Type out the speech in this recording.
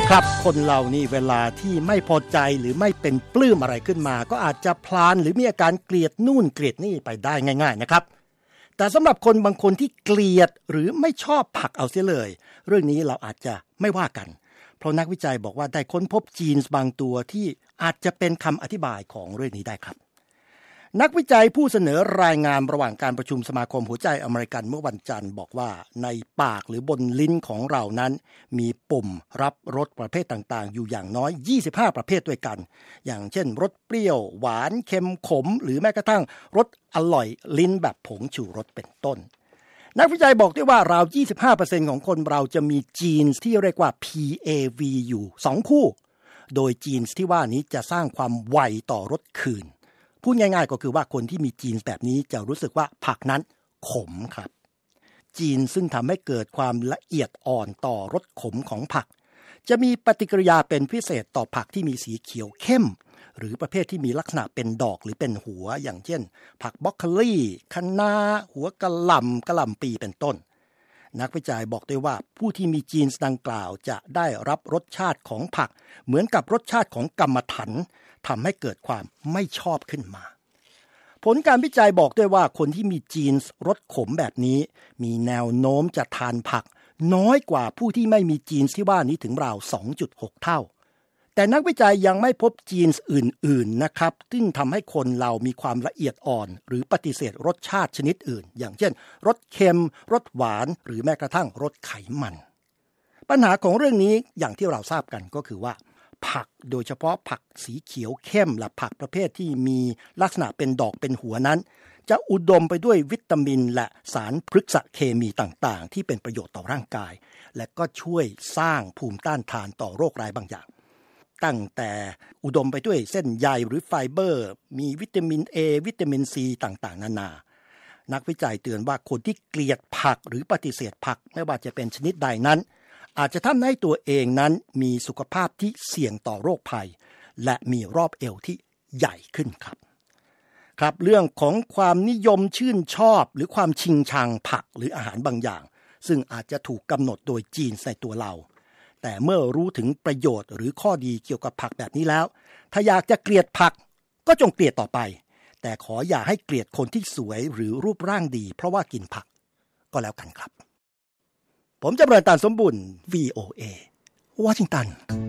ครับคนเรานี่เวลาที่ไม่พอใจหรือไม่เป็นปลื้มอะไรขึ้นมาก็อาจจะพลานหรือมีอาการเกลียดนู่นเกลียดนี่ไปได้ง่ายๆนะครับแต่สำหรับคนบางคนที่เกลียดหรือไม่ชอบผักเอาเสียเลยเรื่องนี้เราอาจจะไม่ว่ากันเพราะนักวิจัยบอกว่าได้ค้นพบจีนบางตัวที่อาจจะเป็นคำอธิบายของเรื่องนี้ได้ครับนักวิจัยผู้เสนอรายงานระหว่างการประชุมสมาคมหัวใจอเมริกันเมื่อวันจันทร์บอกว่าในปากหรือบนลิ้นของเรานั้นมีปุ่มรับรสประเภทต่างๆอยู่อย่างน้อย25ประเภทด้วยกันอย่างเช่นรสเปรี้ยวหวานเค็มขมหรือแม้กระทั่งรสอร่อยลิ้นแบบผงชูรสเป็นต้นนักวิจัยบอกด้วยว่าราว 25% ของคนเราจะมีจีนที่เรียกว่า PAV อยู่2คู่โดยจีนที่ว่านี้จะสร้างความไวต่อรสคืนพูดง่ายๆก็คือว่าคนที่มีจีนแบบนี้จะรู้สึกว่าผักนั้นขมครับจีนซึ่งทำให้เกิดความละเอียดอ่อนต่อรสขมของผักจะมีปฏิกิริยาเป็นพิเศษต่อผักที่มีสีเขียวเข้มหรือประเภทที่มีลักษณะเป็นดอกหรือเป็นหัวอย่างเช่นผักบรอกโคลีคะน้าหัวกะหล่ำปีเป็นต้นนักวิจัยบอกด้วยว่าผู้ที่มีจีนดังกล่าวจะได้รับรสชาติของผักเหมือนกับรสชาติของกรรมฐานทำให้เกิดความไม่ชอบขึ้นมาผลการวิจัยบอกด้วยว่าคนที่มีจีนรสขมแบบนี้มีแนวโน้มจะทานผักน้อยกว่าผู้ที่ไม่มีจีนที่ว่านี้ถึงราว 2.6 เท่าแต่นักวิจัยยังไม่พบจีนอื่นๆนะครับซึ่งทำให้คนเรามีความละเอียดอ่อนหรือปฏิเสธรสชาติชนิดอื่นอย่างเช่นรสเค็มรสหวานหรือแม้กระทั่งรสไขมันปัญหาของเรื่องนี้อย่างที่เราทราบกันก็คือว่าผักโดยเฉพาะผักสีเขียวเข้มและผักประเภทที่มีลักษณะเป็นดอกเป็นหัวนั้นจะอุดมไปด้วยวิตามินและสารพฤกษเคมีต่างๆที่เป็นประโยชน์ต่อร่างกายและก็ช่วยสร้างภูมิต้านทานต่อโรคร้ายบางอย่างตั้งแต่อุดมไปด้วยเส้นใยหรือไฟเบอร์มีวิตามิน A วิตามิน C ต่างๆนานานักวิจัยเตือนว่าคนที่เกลียดผักหรือปฏิเสธผักไม่ว่าจะเป็นชนิดใดนั้นอาจจะทำให้ตัวเองนั้นมีสุขภาพที่เสี่ยงต่อโรคภัยและมีรอบเอวที่ใหญ่ขึ้นครับเรื่องของความนิยมชื่นชอบหรือความชิงชังผักหรืออาหารบางอย่างซึ่งอาจจะถูกกำหนดโดยจีนในตัวเราแต่เมื่อรู้ถึงประโยชน์หรือข้อดีเกี่ยวกับผักแบบนี้แล้วถ้าอยากจะเกลียดผักก็จงเกลียดต่อไปแต่ขออย่าให้เกลียดคนที่สวยหรือรูปร่างดีเพราะว่ากินผักก็แล้วกันครับผมจำเริญ ตานสมบุญ VOA วอชิงตัน